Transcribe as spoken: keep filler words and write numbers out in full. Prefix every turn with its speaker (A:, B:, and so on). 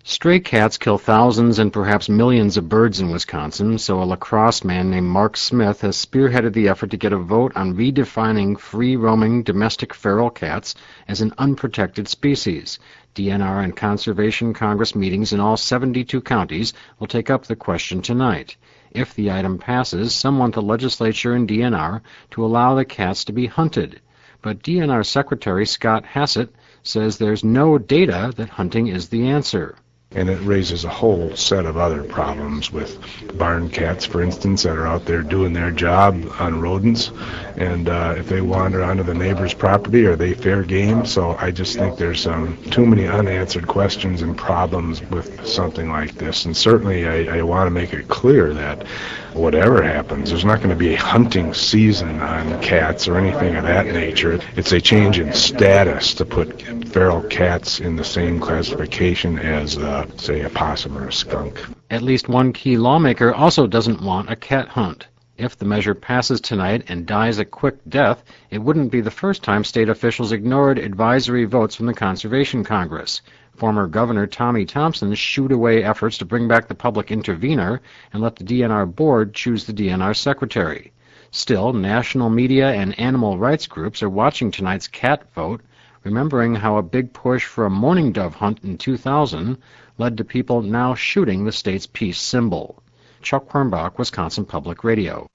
A: Stray cats kill thousands and perhaps millions of birds in Wisconsin, so a La Crosse man named Mark Smith has spearheaded the effort to get a vote on redefining free-roaming domestic feral cats as an unprotected species. D N R and Conservation Congress meetings in all seventy-two counties will take up the question tonight. If the item passes, some want the legislature and D N R to allow the cats to be hunted. But D N R Secretary Scott Hassett says there's no data that hunting is the answer.
B: And it raises a whole set of other problems with barn cats, for instance, that are out there doing their job on rodents. And uh, if they wander onto the neighbor's property, are they fair game? So I just think there's um, too many unanswered questions and problems with something like this. And certainly I, I want to make it clear that whatever happens, there's not going to be a hunting season on cats or anything of that nature. It's a change in status to put feral cats in the same classification as, uh, say, a possum or a skunk.
A: At least one key lawmaker also doesn't want a cat hunt. If the measure passes tonight and dies a quick death, it wouldn't be the first time state officials ignored advisory votes from the Conservation Congress. Former Governor Tommy Thompson shooed away efforts to bring back the public intervener and let the D N R board choose the D N R secretary. Still, national media and animal rights groups are watching tonight's cat vote, remembering how a big push for a mourning dove hunt in two thousand led to people now shooting the state's peace symbol. Chuck Quirmbach, Wisconsin Public Radio.